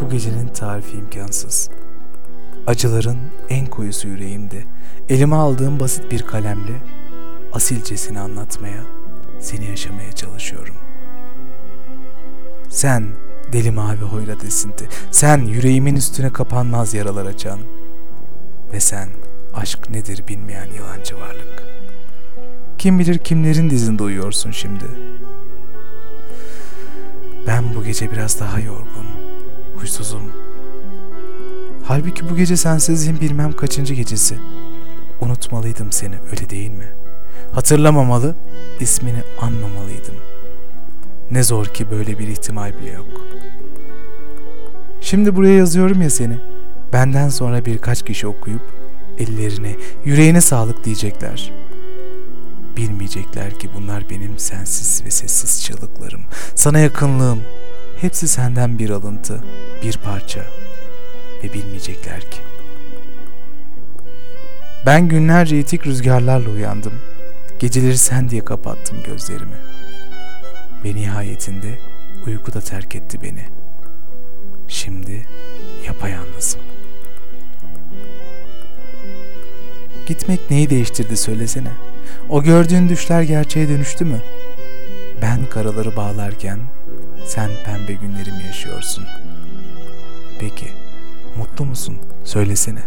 Bu gecenin tarifi imkansız. Acıların en koyusu yüreğimde. Elime aldığım basit bir kalemle asilcesini anlatmaya, seni yaşamaya çalışıyorum. Sen deli mavi hoyrat esinti, sen yüreğimin üstüne kapanmaz yaralar açan ve sen aşk nedir bilmeyen yalancı varlık. Kim bilir kimlerin dizinde uyuyorsun şimdi. Ben bu gece biraz daha yorgun, huysuzum. Halbuki bu gece sensizliğin bilmem kaçıncı gecesi. Unutmalıydım seni, öyle değil mi? Hatırlamamalı, ismini anmamalıydım. Ne zor ki böyle bir ihtimal bile yok. Şimdi buraya yazıyorum ya seni. Benden sonra birkaç kişi okuyup ellerine, yüreğine sağlık diyecekler. Bilmeyecekler ki bunlar benim sensiz ve sessiz çığlıklarım. Sana yakınlığım, hepsi senden bir alıntı, bir parça. Ve bilmeyecekler ki. Ben günlerce itik rüzgarlarla uyandım. Geceleri sen diye kapattım gözlerimi. Ve nihayetinde uyku da terk etti beni. Şimdi yapayalnızım. Gitmek neyi değiştirdi söylesene. O gördüğün düşler gerçeğe dönüştü mü? Ben karaları bağlarken sen pembe günlerimi yaşıyorsun. Peki mutlu musun? Söylesene.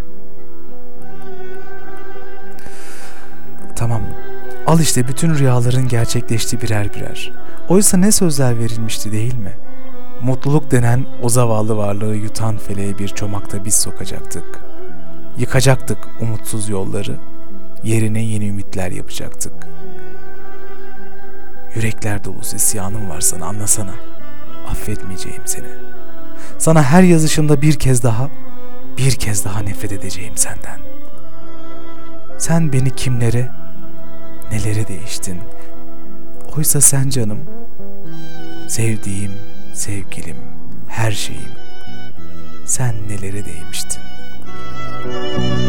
Tamam. Al işte bütün rüyaların gerçekleşti birer birer. Oysa ne sözler verilmişti değil mi? Mutluluk denen o zavallı varlığı yutan feleğe bir çomakta biz sokacaktık. Yıkacaktık umutsuz yolları, yerine yeni ümitler yapacaktık. Yürekler dolusu isyanım var sana, anlasana. Affetmeyeceğim seni. Sana her yazışımda bir kez daha nefret edeceğim senden. Sen beni kimlere, nelere değiştin. Oysa sen canım, sevdiğim, sevgilim, her şeyim. Sen nelere değmiştin.